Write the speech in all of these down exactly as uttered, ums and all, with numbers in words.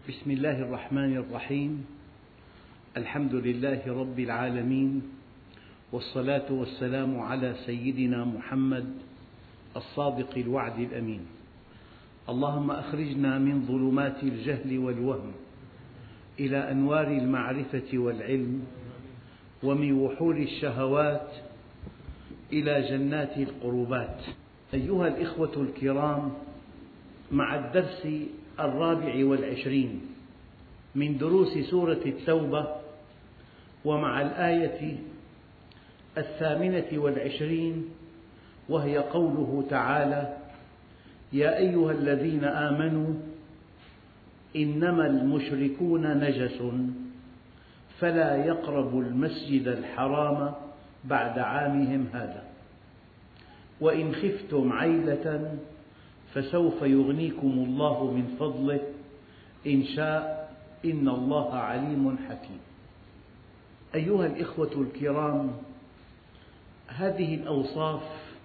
بسم الله الرحمن الرحيم. الحمد لله رب العالمين، والصلاة والسلام على سيدنا محمد الصادق الوعد الأمين. اللهم أخرجنا من ظلمات الجهل والوهم إلى أنوار المعرفة والعلم، ومن وحول الشهوات إلى جنات القربات. أيها الإخوة الكرام، مع الدرس الرابع والعشرين من دروس سورة التوبة، ومع الآية الثامنة والعشرين، وهي قوله تعالى: يا أيها الذين آمنوا إنما المشركون نجس فلا يقربوا المسجد الحرام بعد عامهم هذا، وإن خفتم عيلة فسوف يغنيكم الله من فضله إن شاء إن الله عليم حكيم. أيها الإخوة الكرام، هذه الأوصاف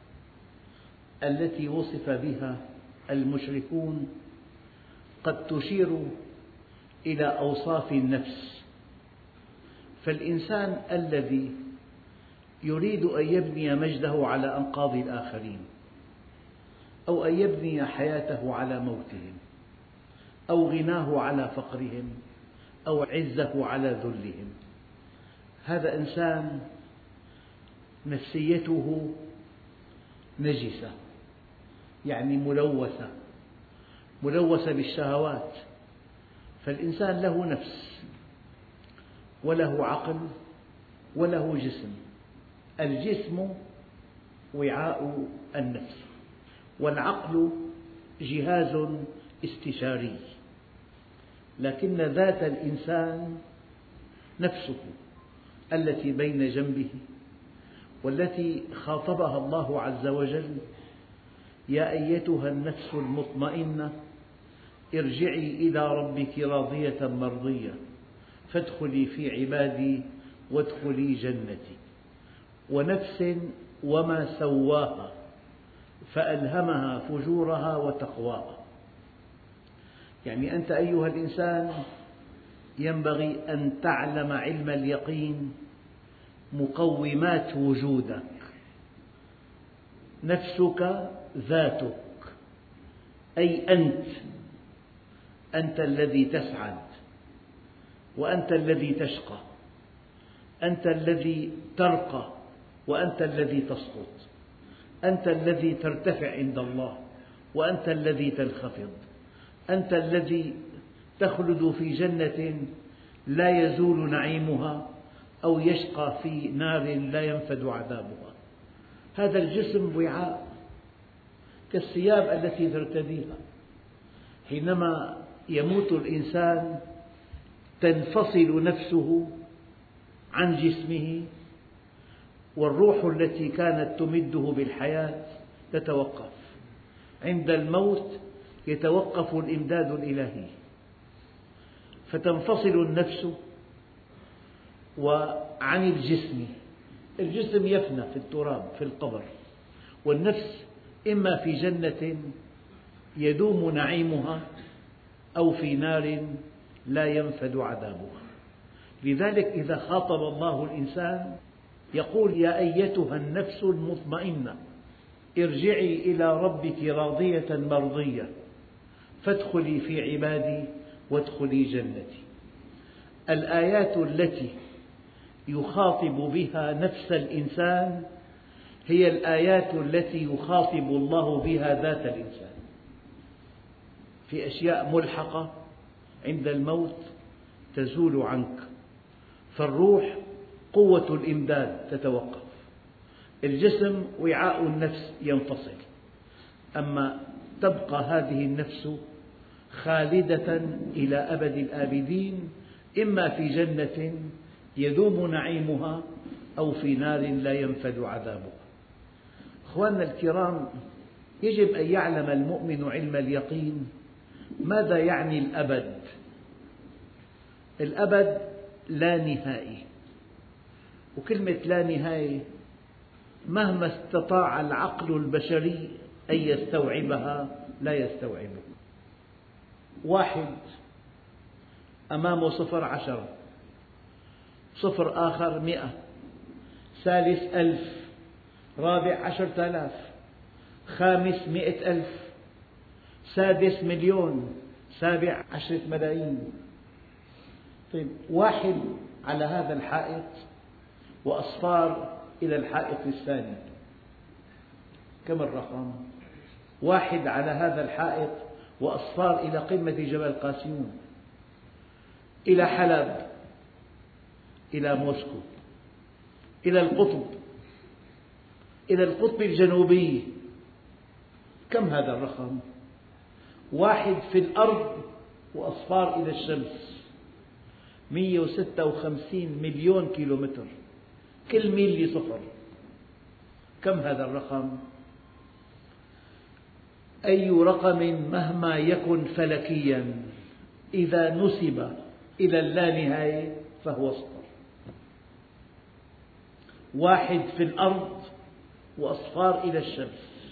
التي وصف بها المشركون قد تشير إلى أوصاف النفس، فالإنسان الذي يريد أن يبني مجده على أنقاض الآخرين، أو أن يبني حياته على موتهم، أو غناه على فقرهم، أو عزه على ذلهم، هذا إنسان نفسيته نجسة، يعني ملوثة ملوثة بالشهوات. فالإنسان له نفس وله عقل وله جسم. الجسم وعاء النفس، والعقل جهاز استشاري، لكن ذات الإنسان نفسه التي بين جنبه، والتي خاطبها الله عز وجل: يا أيتها النفس المطمئنة ارجعي إلى ربك راضية مرضية فادخلي في عبادي وادخلي جنتي. ونفس وما سواها فألهمها فجورها وتقواها. يعني أنت أيها الإنسان ينبغي أن تعلم علم اليقين مقومات وجودك. نفسك ذاتك، أي أنت أنت الذي تسعد، وأنت الذي تشقى، أنت الذي ترقى، وأنت الذي تسقط، أنت الذي ترتفع عند الله، وأنت الذي تنخفض، أنت الذي تخلد في جنة لا يزول نعيمها، أو يشقى في نار لا ينفد عذابها. هذا الجسم وعاء كالثياب التي ترتديها. حينما يموت الإنسان تنفصل نفسه عن جسمه، والروح التي كانت تمده بالحياة تتوقف. عند الموت يتوقف الإمداد الإلهي، فتنفصل النفس وعن الجسم. الجسم يفنى في التراب في القبر، والنفس إما في جنة يدوم نعيمها، أو في نار لا ينفد عذابها. لذلك إذا خاطب الله الإنسان يقول: يا أيتها النفس المطمئنة ارجعي إلى ربك راضية مرضية فادخلي في عبادي وادخلي جنتي. الآيات التي يخاطب بها نفس الإنسان هي الآيات التي يخاطب الله بها ذات الإنسان. في أشياء ملحقة عند الموت تزول عنك، فالروح قوة الإمداد تتوقف، الجسم وعاء النفس ينفصل، أما تبقى هذه النفس خالدة إلى أبد الآبدين، إما في جنة يدوم نعيمها، أو في نار لا ينفد عذابها. أخواننا الكرام، يجب أن يعلم المؤمن علم اليقين ماذا يعني الأبد. الأبد لا نهائي، وكلمة لا نهاية مهما استطاع العقل البشري أن يستوعبها لا يستوعبها. واحد أمامه صفر عشرة، صفر آخر مئة، ثالث ألف، رابع عشرة آلاف، خامس مئة ألف، سادس مليون، سابع عشرة ملايين. طيب واحد على هذا الحائط وأصفار إلى الحائط الثاني، كم الرقم؟ واحد على هذا الحائط وأصفار إلى قمة جبل قاسيون، إلى حلب، إلى موسكو، إلى القطب، إلى القطب الجنوبي. كم هذا الرقم؟ واحد في الأرض وأصفار إلى الشمس، مئة وستة وخمسين مليون كيلومتر، كل ميل صفر. كم هذا الرقم؟ أي رقم مهما يكن فلكيا إذا نسب إلى اللانهاية فهو صفر. واحد في الأرض وأصفار إلى الشمس،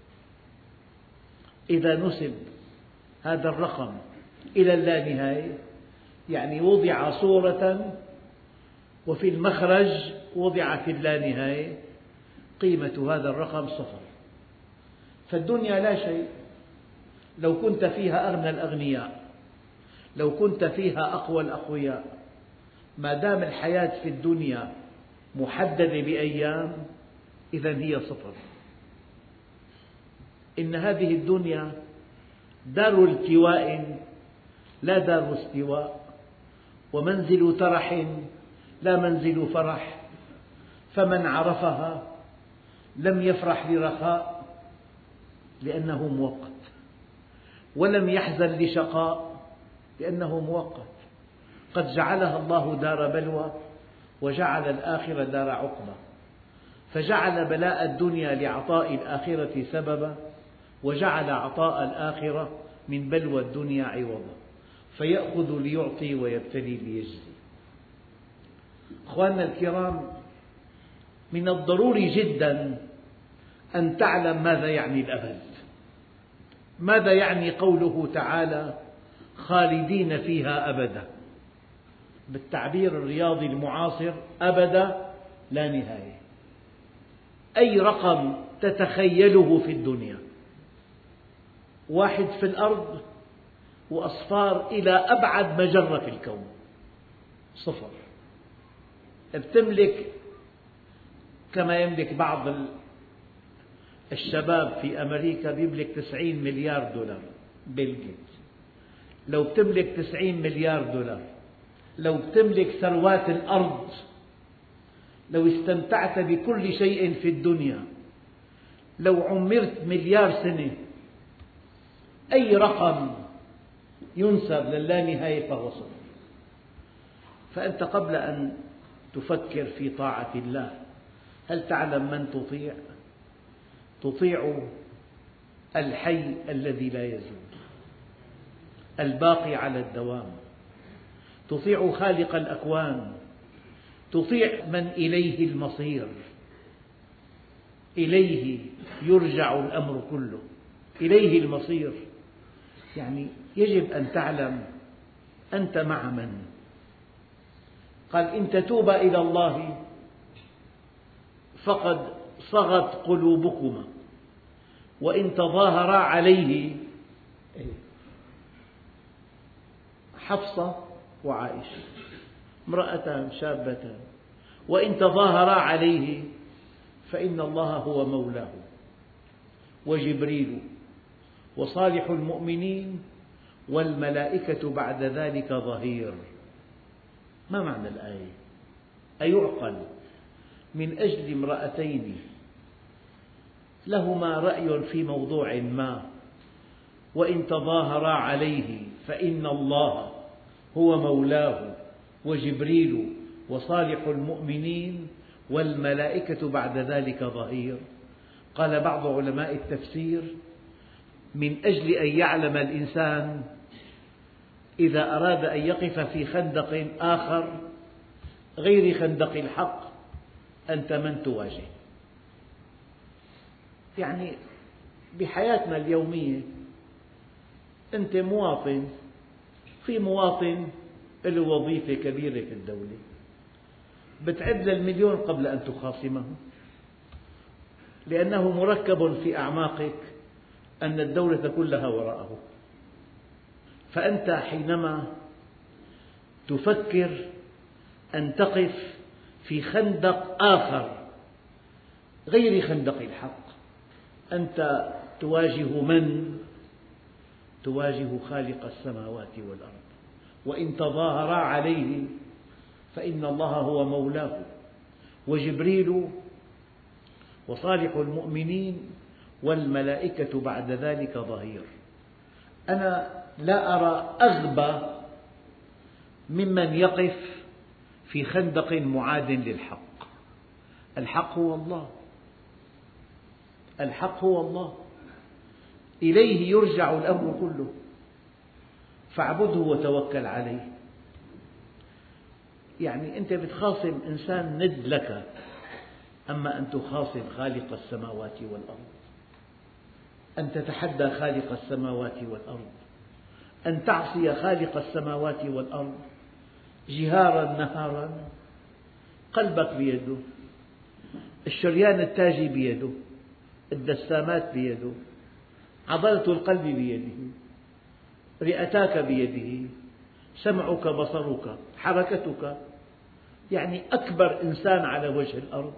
إذا نسب هذا الرقم إلى اللانهاية يعني وضع صورة وفي المخرج وضعت اللانهاية، قيمة هذا الرقم صفر. فالدنيا لا شيء. لو كنت فيها أغنى الأغنياء، لو كنت فيها أقوى الأقوياء، ما دام الحياة في الدنيا محددة بأيام إذن هي صفر. إن هذه الدنيا دار التواء لا دار استواء، ومنزل ترح لا منزل فرح، فمن عرفها لم يفرح لرخاء لأنه مؤقت، ولم يحزن لشقاء لأنه مؤقت. قد جعلها الله دار بلوى وجعل الآخرة دار عقبى، فجعل بلاء الدنيا لعطاء الآخرة سببا، وجعل عطاء الآخرة من بلوى الدنيا عوضا، فيأخذ ليعطي ويبتلي ليجزي. أخواننا الكرام، من الضروري جدا أن تعلم ماذا يعني الأبد. ماذا يعني قوله تعالى خالدين فيها أبدا؟ بالتعبير الرياضي المعاصر أبدا لا نهاية. أي رقم تتخيله في الدنيا، واحد في الأرض وأصفار إلى أبعد مجرة في الكون، صفر. بتملك كما يملك بعض الشباب في أمريكا، بيملك تسعين مليار دولار بيل غيتس. لو بتملك تسعين مليار دولار، لو بتملك ثروات الأرض، لو استمتعت بكل شيء في الدنيا، لو عمرت مليار سنة، أي رقم ينسب للانهاية فهو صفر. فأنت قبل أن تفكر في طاعة الله، هل تعلم من تطيع؟ تطيع الحي الذي لا يزول، الباقي على الدوام، تطيع خالق الأكوان، تطيع من إليه المصير، إليه يرجع الأمر كله، إليه المصير. يعني يجب أن تعلم أنت مع من. قال إن تتوبا إلى الله فقد صغت قلوبكما وإن تظاهرا عليه، حفصة وعائشة امرأتان شابتان، وإن تظاهرا عليه فإن الله هو مولاه وجبريل وصالح المؤمنين والملائكة بعد ذلك ظهير. ما معنى الآية؟ أيعقل من أجل امرأتين لهما رأي في موضوع ما وإن تظاهرا عليه فإن الله هو مولاه وجبريل وصالح المؤمنين والملائكة بعد ذلك ظهير؟ قال بعض علماء التفسير من أجل أن يعلم الإنسان إذا أراد أن يقف في خندق آخر غير خندق الحق أنت من تواجه. يعني بحياتنا اليومية أنت مواطن، في مواطن له وظيفة كبيرة في الدولة، بتعد للمليون قبل أن تخاصمه، لأنه مركب في أعماقك أن الدولة كلها وراءه. فأنت حينما تفكر أن تقف في خندق آخر غير خندق الحق، أنت تواجه من؟ تواجه خالق السماوات والأرض، وإن تظاهرا عليه فإن الله هو مولاه، وجبريل وصالح المؤمنين والملائكة بعد ذلك ظهير. أنا لا أرى أغبى ممن يقف في خندق معاد للحق. الحق هو الله، الحق هو الله، إليه يرجع الأمر كله، فاعبده وتوكل عليه. يعني أنت بتخاصم إنسان ند لك، أما أن تخاصم خالق السماوات والأرض، أن تتحدى خالق السماوات والأرض، أن تعصي خالق السماوات والأرض جهارا نهارا، قلبك بيده، الشريان التاجي بيده، الدسامات بيده، عضلة القلب بيده، رئتاك بيده، سمعك، بصرك، حركتك. يعني أكبر إنسان على وجه الأرض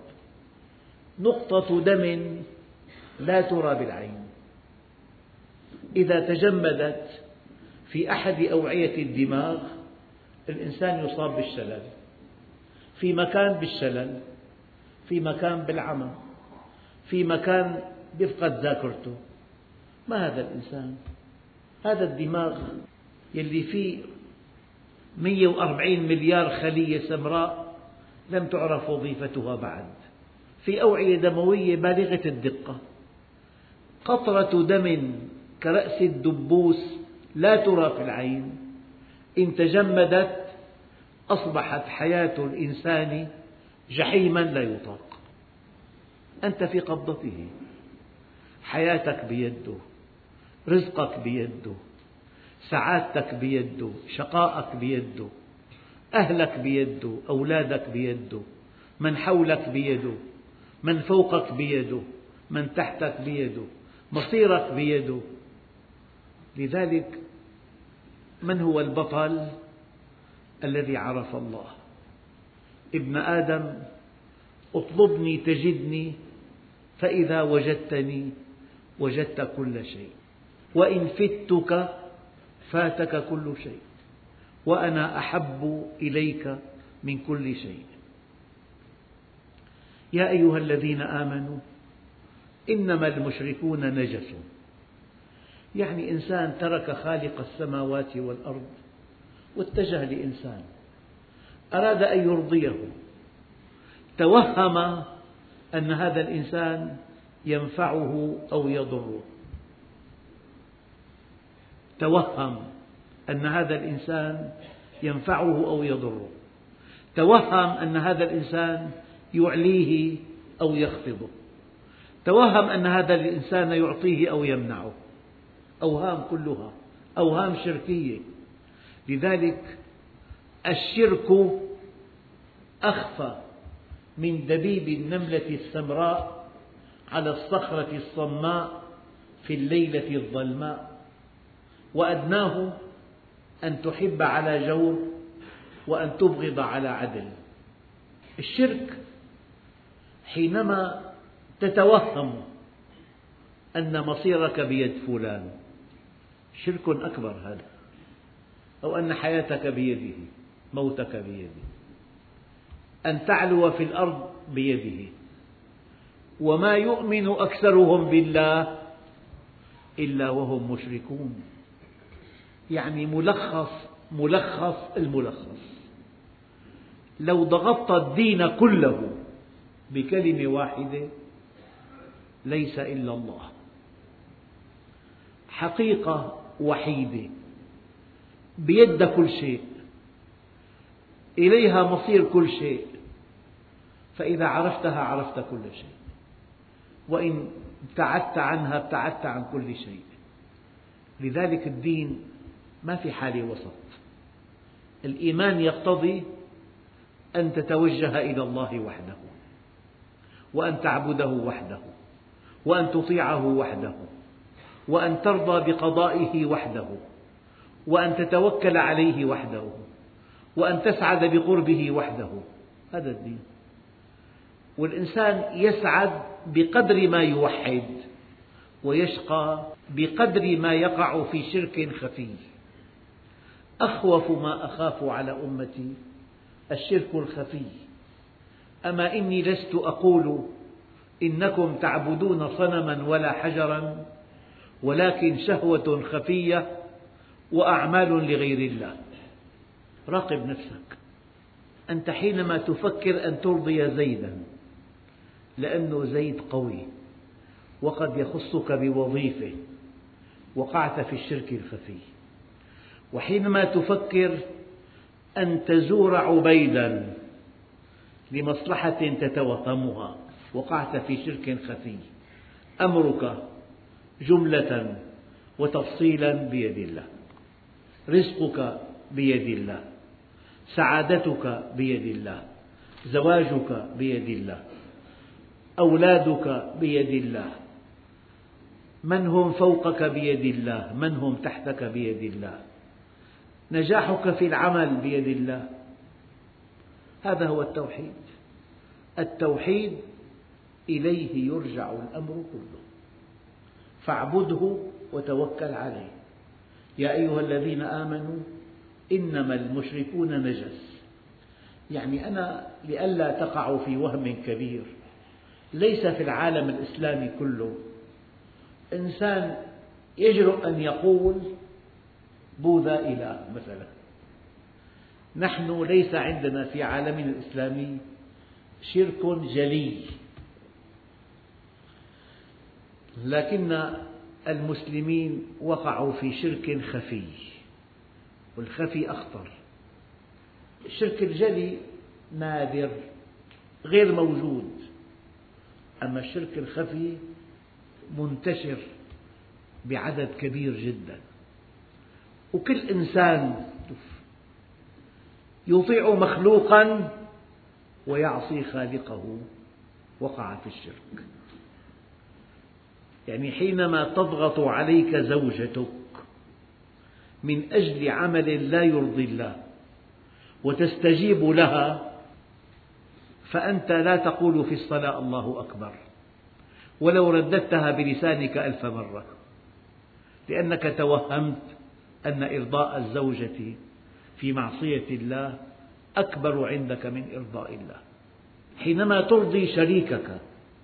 نقطة دم لا ترى بالعين، إذا تجمدت في أحد أوعية الدماغ الإنسان يصاب بالشلل، في مكان بالشلل، في مكان بالعمى، في مكان يفقد ذاكرته. ما هذا الإنسان؟ هذا الدماغ يلي فيه مئة وأربعين مليار خلية سمراء لم تعرف وظيفتها بعد، في أوعية دموية بالغة الدقة، قطرة دم كرأس الدبوس لا ترى في العين، إن تجمدت أصبحت حياة الإنسان جحيما لا يطاق. أنت في قبضته، حياتك بيده، رزقك بيده، سعادتك بيده، شقاءك بيده، أهلك بيده، أولادك بيده، من حولك بيده، من فوقك بيده، من تحتك بيده، مصيرك بيده. لذلك من هو البطل؟ الذي عرف الله. ابن آدم اطلبني تجدني، فإذا وجدتني وجدت كل شيء، وإن فتك فاتك كل شيء، وأنا أحب إليك من كل شيء. يا أيها الذين آمنوا إنما المشركون نجس. يعني إنسان ترك خالق السماوات والأرض واتجه لإنسان أراد أن يرضيه، توهم أن هذا الإنسان ينفعه أو يضره، توهم أن هذا الإنسان ينفعه أو يضره، توهم أن هذا الإنسان يعليه أو يخفضه، توهم أن هذا الإنسان يعطيه أو يمنعه. أوهام كلها أوهام شركية. لذلك الشرك أخفى من دبيب النملة السمراء على الصخرة الصماء في الليلة الظلماء، وأدناه أن تحب على جور وأن تبغض على عدل. الشرك حينما تتوهم أن مصيرك بيد فلان، شرك أكبر هذا، أو أن حياتك بيده، موتك بيده، أن تعلو في الأرض بيده. وما يؤمن أكثرهم بالله إلا وهم مشركون. يعني ملخص ملخص الملخص، لو ضغطت الدين كله بكلمة واحدة: ليس إلا الله. حقيقة وحيدة بيد كل شيء، إليها مصير كل شيء، فإذا عرفتها عرفت كل شيء، وإن ابتعدت عنها ابتعدت عن كل شيء. لذلك الدين ما في حالة وسط، الإيمان يقتضي أن تتوجه إلى الله وحده، وأن تعبده وحده، وأن تطيعه وحده، وأن ترضى بقضائه وحده، وأن تتوكل عليه وحده، وأن تسعد بقربه وحده. هذا الدين. والإنسان يسعد بقدر ما يوحد، ويشقى بقدر ما يقع في شرك خفي. أخوف ما أخاف على أمتي الشرك الخفي. أما إني لست أقول إنكم تعبدون صنما ولا حجرا، ولكن شهوة خفية وأعمال لغير الله. راقب نفسك. أنت حينما تفكر أن ترضي زيدا لأنه زيد قوي وقد يخصك بوظيفة، وقعت في الشرك الخفي. وحينما تفكر أن تزور عبيدا لمصلحة تتوهمها، وقعت في شرك خفي. أمرك جملة وتفصيلا بيد الله، رزقك بيد الله، سعادتك بيد الله، زواجك بيد الله، أولادك بيد الله، من هم فوقك بيد الله، من هم تحتك بيد الله، نجاحك في العمل بيد الله. هذا هو التوحيد. التوحيد إليه يرجع الأمر كله، فاعبده وتوكل عليه. يا أيها الذين آمنوا إنما المشركون نجس. يعني أنا لئلا تقعوا في وهم كبير، ليس في العالم الإسلامي كله إنسان يجرؤ أن يقول بوذا إله مثلا. نحن ليس عندنا في عالمنا الإسلامي شرك جلي، لكن المسلمين وقعوا في شرك خفي، والخفي أخطر. الشرك الجلي نادر غير موجود، أما الشرك الخفي منتشر بعدد كبير جدا. وكل إنسان يطيع مخلوقا ويعصي خالقه وقع في الشرك. يعني حينما تضغط عليك زوجتك من أجل عمل لا يرضي الله وتستجيب لها، فأنت لا تقول في الصلاة الله أكبر ولو رددتها بلسانك ألف مرة، لأنك توهمت أن إرضاء الزوجة في معصية الله أكبر عندك من إرضاء الله. حينما ترضي شريكك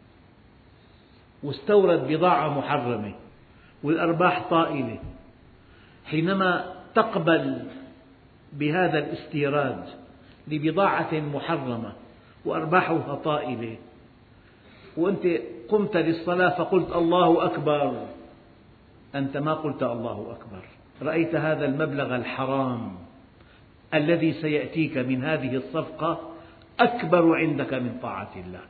واستورد بضاعة محرمة والأرباح طائلة، حينما تقبل بهذا الاستيراد لبضاعة محرمة وأرباحها طائلة، وأنت قمت للصلاة فقلت الله أكبر، أنت ما قلت الله أكبر، رأيت هذا المبلغ الحرام الذي سيأتيك من هذه الصفقة أكبر عندك من طاعة الله.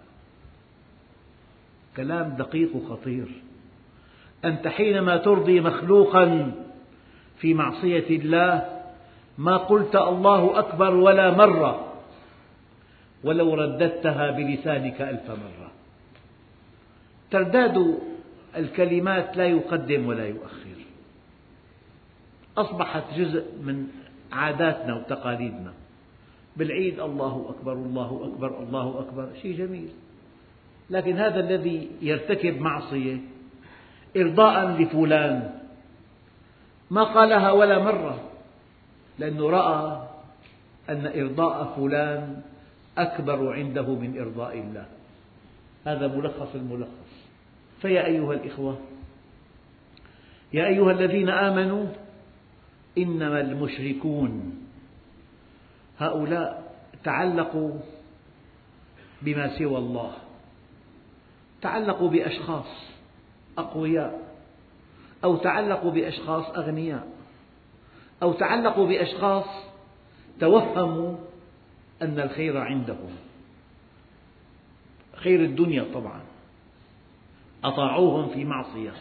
كلام دقيق وخطير. أنت حينما ترضي مخلوقا في معصية الله ما قلت الله أكبر ولا مرة، ولو رددتها بلسانك ألف مرة. ترداد الكلمات لا يقدم ولا يؤخر، أصبحت جزء من عاداتنا وتقاليدنا. بالعيد الله أكبر الله أكبر الله أكبر، شيء جميل، لكن هذا الذي يرتكب معصية إرضاء لفلان ما قالها ولا مرة، لأنه رأى أن إرضاء فلان أكبر عنده من إرضاء الله. هذا ملخص الملخص. فيا أيها الإخوة، يا أيها الذين آمنوا إنما المشركون، هؤلاء تعلقوا بما سوى الله، تعلقوا بأشخاص أقوياء، أو تعلقوا بأشخاص أغنياء، أو تعلقوا بأشخاص توهموا أن الخير عندهم، خير الدنيا طبعا، أطاعوهم في معصية.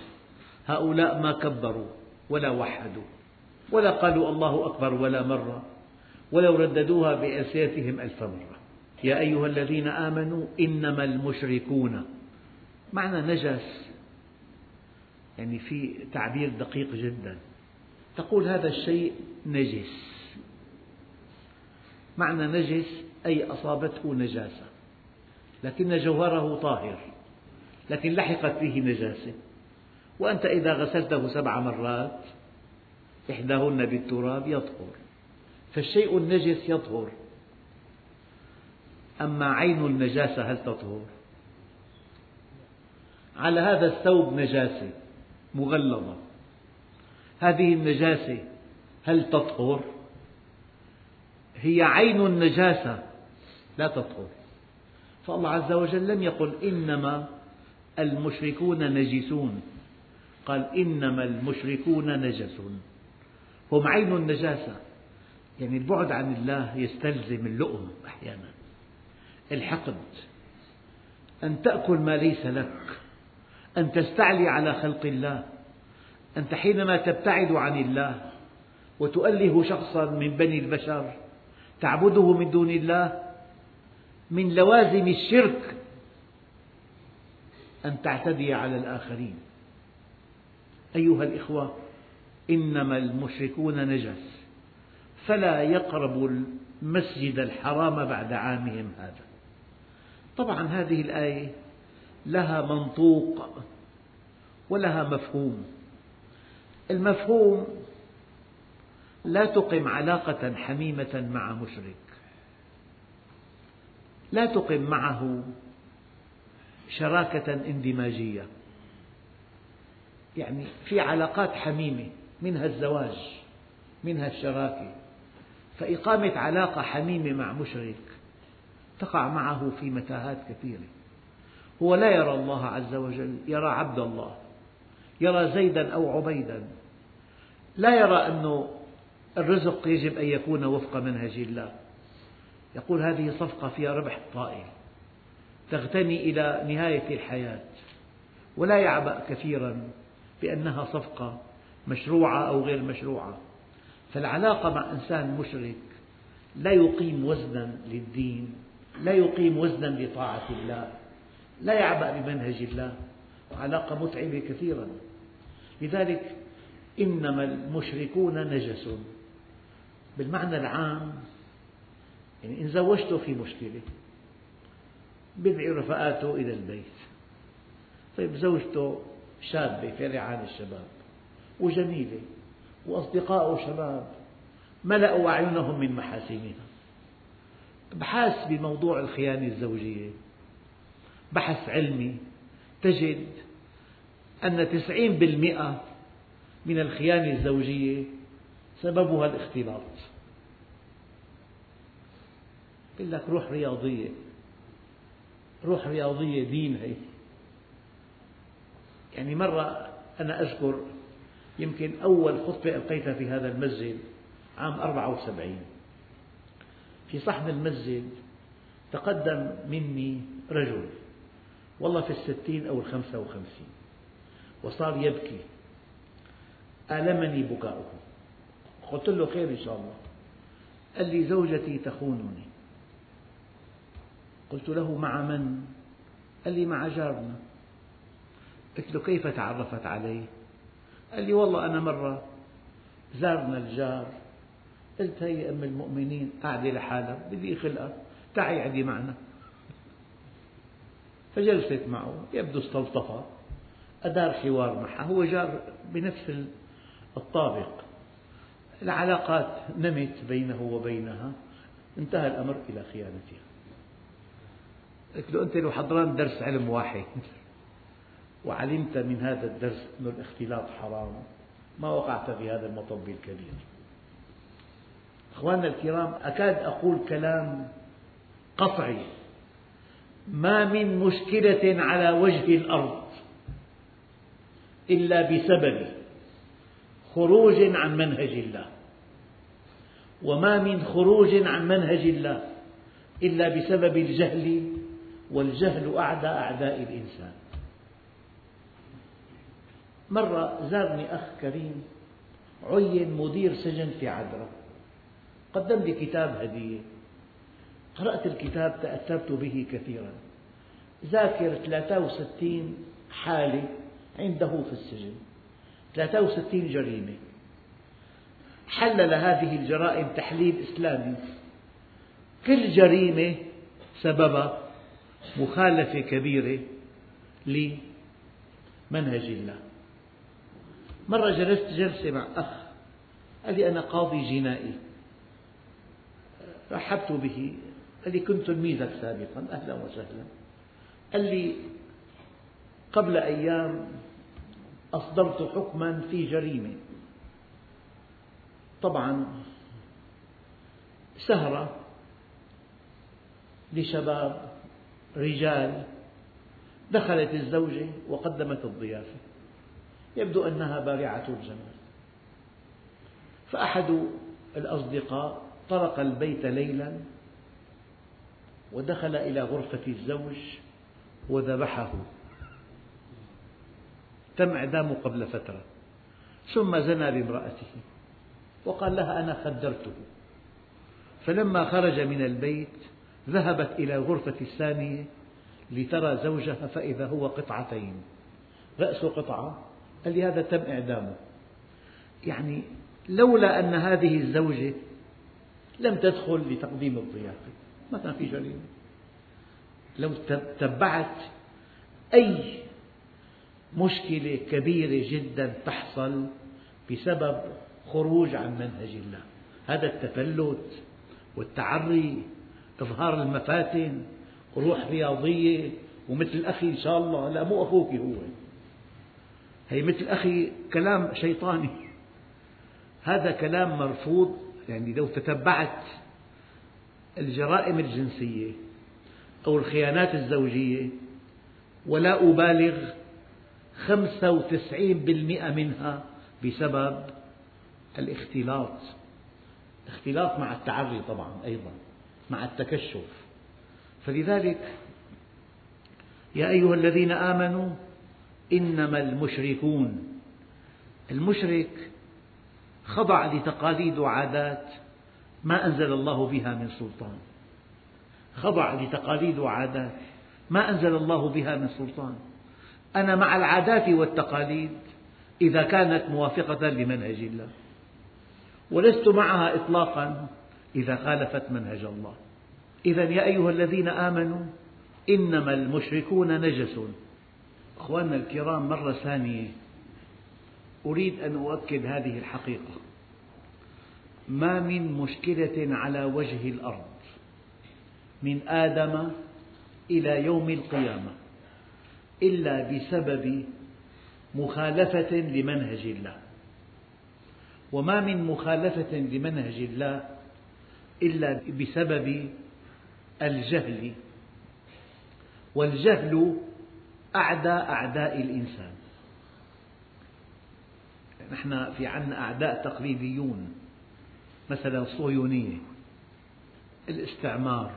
هؤلاء ما كبروا ولا وحدوا ولا قالوا الله أكبر ولا مرة، ولو رددوها بألسنتهم ألف مرة. يا أيها الذين آمنوا إنما المشركون، معنى نجس يعني في تعبير دقيق جدا، تقول هذا الشيء نجس، معنى نجس أي أصابته نجاسة، لكن جوهره طاهر، لكن لحقت به نجاسة، وأنت إذا غسلته سبع مرات إحداهن بالتراب يطهر، فالشيء النجس يطهر. أما عين النجاسة هل تطهر؟ على هذا الثوب نجاسة مغلظة، هذه النجاسة هل تطهر؟ هي عين النجاسة لا تطهر. فالله عز وجل لم يقل إنما المشركون نجسون، قال إنما المشركون نجس، هم عين النجاسة. يعني البعد عن الله يستلزم اللؤم أحيانا، الحقد، أن تأكل ما ليس لك، أن تستعلي على خلق الله. أنت حينما تبتعد عن الله وتؤله شخصا من بني البشر تعبده من دون الله، من لوازم الشرك أن تعتدي على الآخرين. أيها الإخوة، إنما المشركون نجس، فلا يقربوا المسجد الحرام بعد عامهم هذا. طبعا هذه الآية لها منطوق ولها مفهوم. المفهوم: لا تقم علاقة حميمة مع مشرك، لا تقم معه شراكة اندماجية. يعني في علاقات حميمة، منها الزواج، منها الشراكة، فإقامة علاقة حميمة مع مشرك تقع معه في متاهات كثيرة. هو لا يرى الله عز وجل، يرى عبد الله، يرى زيدا أو عبيدا، لا يرى أن الرزق يجب أن يكون وفق منهج الله. يقول هذه صفقة فيها ربح طائل تغتني إلى نهاية الحياة، ولا يعبأ كثيرا بأنها صفقة مشروعة أو غير مشروعة. فالعلاقة مع إنسان مشرك لا يقيم وزنا للدين، لا يقيم وزنا لطاعة الله، لا يعبأ بمنهج الله، علاقة متعبة كثيرا. لذلك إنما المشركون نجس بالمعنى العام. يعني إن زوجته في مشكلة، بدعي رفقاته إلى البيت، طيب زوجته شابة في رعاية الشباب وجميلة وأصدقاء شباب ملأوا أعينهم من محاسنها، ابحث بموضوع الخيانة الزوجية بحث علمي، تجد أن تسعين بالمئة من الخيانة الزوجية سببها الاختلاط. يقول لك روح رياضية، روح رياضية دين هي. يعني مرة أنا أذكر يمكن أول خطبة ألقيتها في هذا المسجد عام أربعة وسبعين، في صحن المسجد تقدم مني رجل والله في الستين أو الخمسة وخمسين، وصار يبكي، آلمني بكاؤه. قلت له خير إن شاء الله. قال لي زوجتي تخونني. قلت له مع من؟ قال لي مع جارنا. قلت له كيف تعرفت عليه؟ قال لي والله أنا مرة زارنا الجار، قلت هي أم المؤمنين قاعدة لحالها بدي خلقها، تعي عدي معنا. فجلست معه، يبدو استلطفها، أدار حوار معها، هو جار بنفس الطابق، العلاقات نمت بينه وبينها، انتهى الأمر إلى خيانتها. قلت له أنت لو حضران درس علم واحد وعلمت من هذا الدرس أن الاختلاط حرام ما وقعت في هذا المطب الكبير. أخواننا الكرام، أكاد أقول كلام قطعي: ما من مشكلة على وجه الأرض إلا بسبب خروج عن منهج الله، وما من خروج عن منهج الله إلا بسبب الجهل، والجهل أعدى أعداء الإنسان. مرة زارني أخ كريم عين مدير سجن في عدرا، قدم لي كتاب هدية، قرأت الكتاب تأثرت به كثيرا، ذاكر ثلاثة وستين حالة عنده في السجن، ثلاثة وستين جريمة، حلل هذه الجرائم تحليل إسلامي، كل جريمة سببها مخالفة كبيرة لمنهج الله. مرة جلست جلسة مع أخ قال لي أنا قاضي جنائي، رحبت به، قال لي كنت تلميذك سابقا، أهلا وسهلا. قال لي قبل أيام أصدرت حكما في جريمة، طبعا سهرة لشباب رجال، دخلت الزوجة وقدمت الضيافة، يبدو أنها بارعة الجمال، فأحد الأصدقاء طرق البيت ليلا ودخل إلى غرفة الزوج وذبحه، تم إعدامه قبل فترة، ثم زنى بامرأته وقال لها أنا خدرته. فلما خرج من البيت ذهبت إلى الغرفة الثانية لترى زوجها فإذا هو قطعتين، رأسه قطعة، قال لي هذا تم إعدامه. يعني لولا أن هذه الزوجة لم تدخل لتقديم الضيافة ما كان في جريمة. لو تبعت أي مشكلة كبيرة جدا تحصل بسبب خروج عن منهج الله، هذا التفلت والتعري، إظهار المفاتن، روح رياضية، ومثل أخي إن شاء الله، لا مو أخوك هو، هي مثل أخي كلام شيطاني، هذا كلام مرفوض. يعني لو تتبعت الجرائم الجنسية أو الخيانات الزوجية، ولا أبالغ، خمسة وتسعين بالمئة منها بسبب الاختلاط، اختلاط مع التعري طبعا أيضا، مع التكشف. فلذلك يا أيها الذين آمنوا إنما المشركون، المشرك خضع لتقاليد وعادات ما أنزل الله بها من سلطان، خضع لتقاليد وعادات ما أنزل الله بها من سلطان. أنا مع العادات والتقاليد إذا كانت موافقة لمنهج الله، ولست معها إطلاقا إذا خالفت منهج الله. إذا يا أيها الذين آمنوا إنما المشركون نجس. أخواننا الكرام، مرة ثانية أريد أن أؤكد هذه الحقيقة: ما من مشكلة على وجه الأرض من آدم إلى يوم القيامة إلا بسبب مخالفة لمنهج الله، وما من مخالفة لمنهج الله إلا بسبب الجهل، والجهل أعدى أعداء الإنسان. نحن في عنا أعداء تقليديون، مثلا الصهيونية، الاستعمار،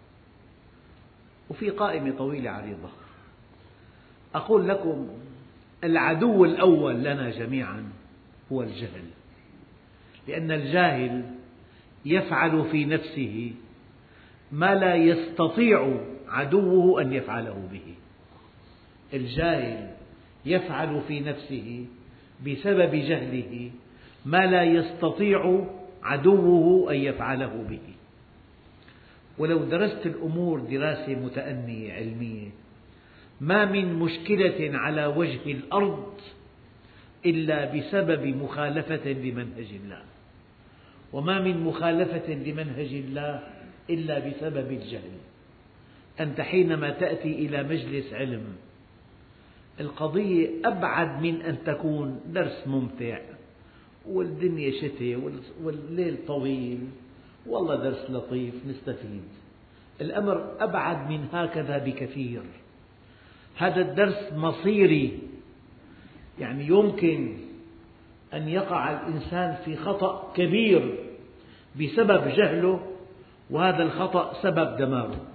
وفي قائمة طويلة عريضة. أقول لكم العدو الأول لنا جميعا هو الجهل، لأن الجاهل يفعل في نفسه ما لا يستطيع عدوه أن يفعله به. الجاهل يفعل في نفسه بسبب جهله ما لا يستطيع عدوه أن يفعله به. ولو درست الأمور دراسة متأنية علمية، ما من مشكلة على وجه الأرض إلا بسبب مخالفة لمنهج الله، وما من مخالفة لمنهج الله إلا بسبب الجهل. أنت حينما تأتي إلى مجلس علم، القضية أبعد من أن تكون درس ممتع والدنيا شتاء والليل طويل والله درس لطيف نستفيد، الأمر أبعد من هكذا بكثير. هذا الدرس مصيري، يعني يمكن أن يقع الإنسان في خطأ كبير بسبب جهله، وهذا الخطأ سبب دماره.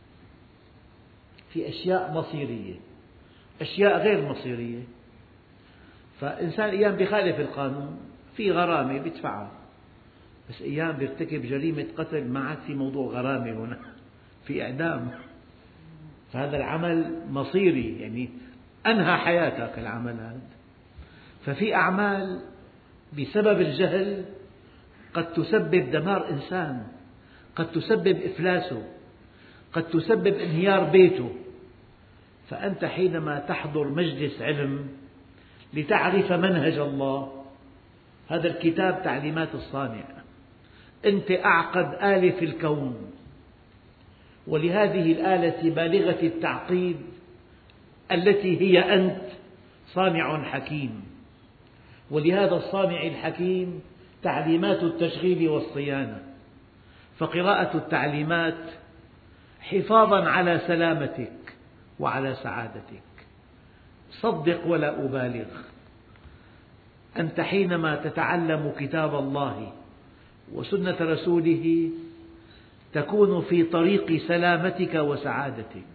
في أشياء مصيرية، أشياء غير مصيرية. فإنسان أيام بيخالف القانون، في غرامة بيدفعها، بس أيام بيرتكب جريمة قتل ما عاد في موضوع غرامة هنا، في إعدام. فهذا العمل مصيري، يعني أنهى حياتك العمل هذا. ففي أعمال بسبب الجهل قد تسبب دمار إنسان، قد تسبب إفلاسه، قد تسبب انهيار بيته. فأنت حينما تحضر مجلس علم لتعرف منهج الله، هذا الكتاب تعليمات الصانع، أنت أعقد آلة في الكون، ولهذه الآلة بالغة التعقيد التي هي أنت صانع حكيم، ولهذا الصانع الحكيم تعليمات التشغيل والصيانة. فقراءة التعليمات حفاظا على سلامتك وعلى سعادتك. صدق ولا أبالغ، أنت حينما تتعلم كتاب الله وسنة رسوله تكون في طريق سلامتك وسعادتك.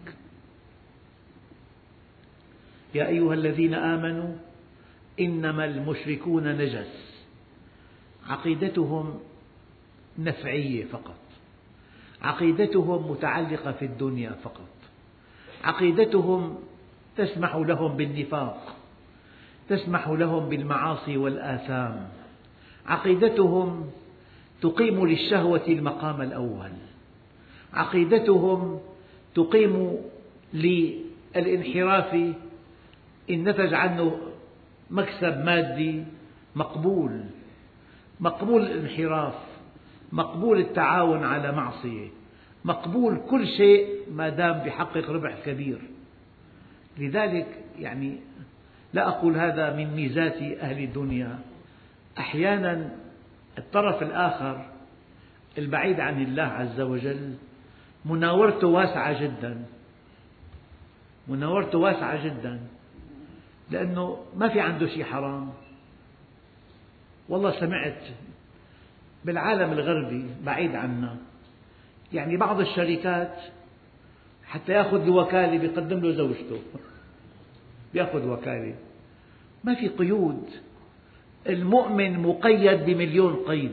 يا أيها الذين آمنوا إنما المشركون نجس، عقيدتهم نفعية فقط، عقيدتهم متعلقة في الدنيا فقط، عقيدتهم تسمح لهم بالنفاق، تسمح لهم بالمعاصي والآثام، عقيدتهم تقيم للشهوة المقام الأول، عقيدتهم تقيم للانحراف إن نتج عنه مكسب مادي مقبول، مقبول الانحراف، مقبول التعاون على معصية، مقبول كل شيء ما دام بيحقق ربح كبير. لذلك يعني لا أقول هذا من ميزات أهل الدنيا، أحيانا الطرف الآخر البعيد عن الله عز وجل مناورته واسعة جدا، مناورته واسعة جدا، لأنه ما في عنده شيء حرام. والله سمعت بالعالم الغربي بعيد عنا، يعني بعض الشركات حتى يأخذ الوكالة بيقدم له زوجته، بيأخذ وكالة، ما في قيود. المؤمن مقيد بمليون قيد،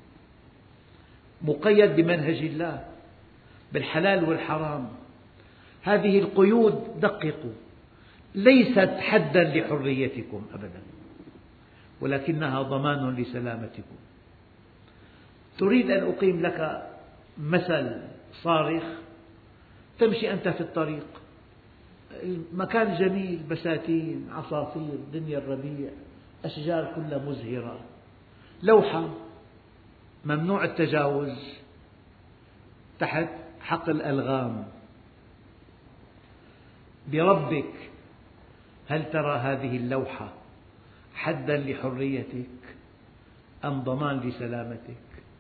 مقيد بمنهج الله بالحلال والحرام. هذه القيود دققوا ليست حدا لحريتكم أبدا، ولكنها ضمان لسلامتكم. تريد أن أقيم لك مثل صارخ، تمشي أنت في الطريق، المكان جميل، بساتين، عصافير، دنيا الربيع، أشجار كلها مزهرة، لوحة ممنوع التجاوز تحت حقل ألغام. بربك هل ترى هذه اللوحة حدا لحريتك أم ضمان لسلامتك؟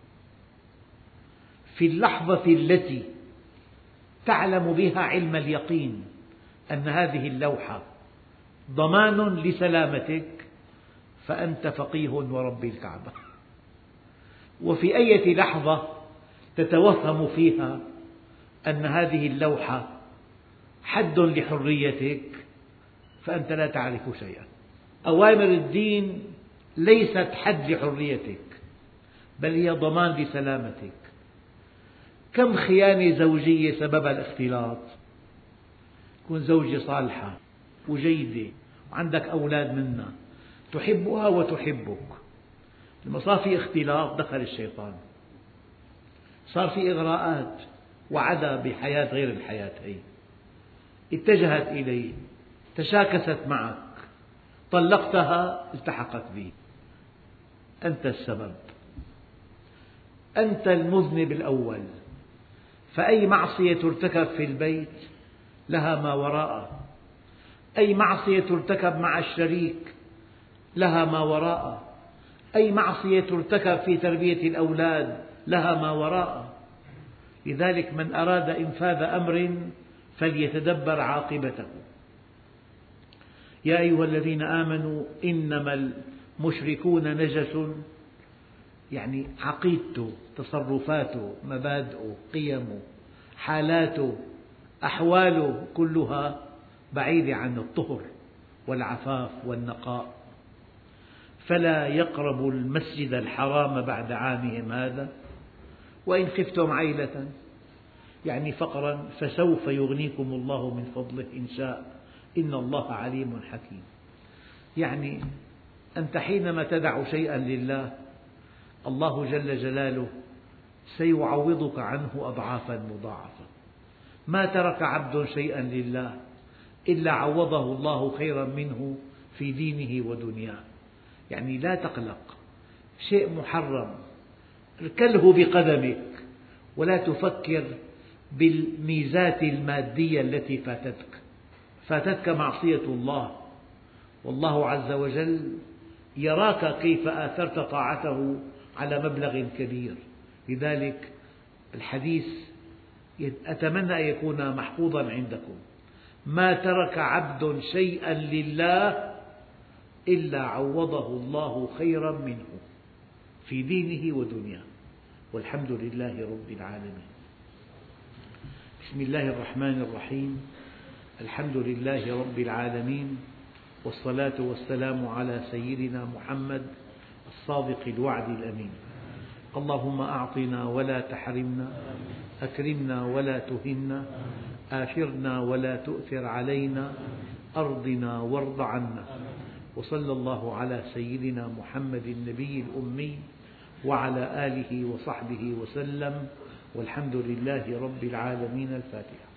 في اللحظة التي تعلم بها علم اليقين أن هذه اللوحة ضمان لسلامتك فأنت فقيه ورب الكعبة. وفي أي لحظة تتوهم فيها أن هذه اللوحة حد لحريتك فأنت لا تعرف شيئا. أوامر الدين ليست حد لحريتك بل هي ضمان لسلامتك. كم خيانة زوجية سببها الاختلاط، تكون زوجة صالحة وجيدة وعندك أولاد منها تحبها وتحبك، لما صار في اختلاط دخل الشيطان، صار في إغراءات وعدا بحياة غير الحياة هي، اتجهت إليه، تشاكست معك، طلقتها، التحقت به. أنت السبب، أنت المذنب الأول. فأي معصية ترتكب في البيت لها ما وراءه، أي معصية ترتكب مع الشريك لها ما وراءه، أي معصية ترتكب في تربية الأولاد لها ما وراءه. لذلك من أراد إنفاذ أمر فليتدبر عاقبته. يا أيها الذين آمنوا إنما المشركون نجس، يعني عقيدته، تصرفاته، مبادئه، قيمه، حالاته، أحواله كلها بعيدة عن الطهر والعفاف والنقاء. فلا يقربوا المسجد الحرام بعد عامهم هذا، وإن خفتم عيلة يعني فقرا فسوف يغنيكم الله من فضله إن شاء، إن الله عليم حكيم. يعني أنت حينما تدع شيئا لله الله جل جلاله سيعوضك عنه أضعافا مضاعفة. ما ترك عبد شيئا لله إلا عوضه الله خيرا منه في دينه ودنياه. يعني لا تقلق، شيء محرم اركله بقدمك ولا تفكر بالميزات المادية التي فاتتك. فاتتك معصية الله، والله عز وجل يراك كيف آثرت طاعته على مبلغ كبير. لذلك الحديث أتمنى أن يكون محفوظا عندكم: ما ترك عبد شيئا لله إلا عوضه الله خيرا منه في دينه ودنياه، والحمد لله رب العالمين. بسم الله الرحمن الرحيم. الحمد لله رب العالمين، والصلاة والسلام على سيدنا محمد الصادق الوعد الأمين. اللهم أعطنا ولا تحرمنا، أكرمنا ولا تهنا، آثرنا ولا تؤثر علينا، أرضنا وارض عنا. وصلى الله على سيدنا محمد النبي الأمي وعلى آله وصحبه وسلم، والحمد لله رب العالمين. الفاتحة.